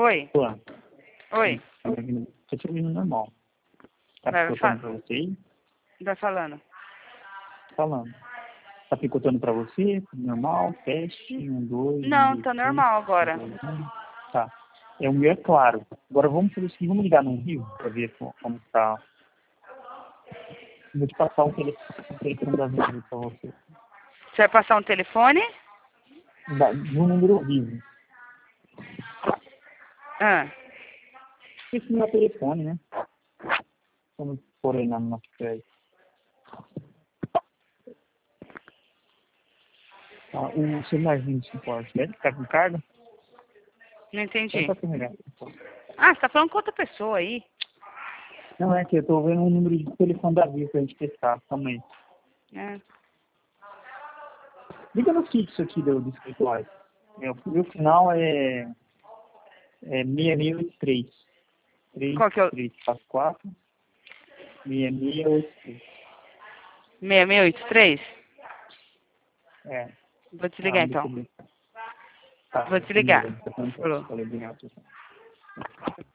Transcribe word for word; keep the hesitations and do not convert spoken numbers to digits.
Oi. Olá. Oi. Tô te ouvindo normal. Tá Vai, picotando fala. pra você aí? Tá falando. Falando. Tá picotando pra você? Normal, teste, um, dois, um, Não, dois, tá três, normal agora. um, dois, um. Tá. É, o meu é claro. Agora vamos fazer o seguinte, vamos ligar no Rio pra ver co- como tá. Vou te passar o telefone, o telefone da Vivo pra você. Você vai passar um telefone? Da, no número Vivo. Ah. Esse não é telefone, né? Vamos pôr aí na nossa crédito. Tá, o celularzinho de suporte, né? Tá com carga? Não É entendi. pra carregar. Ah, você tá falando com outra pessoa aí. Não, é que eu tô vendo um número de telefone da Vivo pra gente testar. Calma aí. É. Liga no fixo aqui do, do escritório. Meu, meu final é, é seis seis oito três. três, Qual que é o... três, quatro, quatro. seis seis oito três. seis seis oito três? É. Vou Ah, desligar deixa então. eu ver. Tá, Vou desligar. beleza. Tá falando, Falou. falei, obrigado.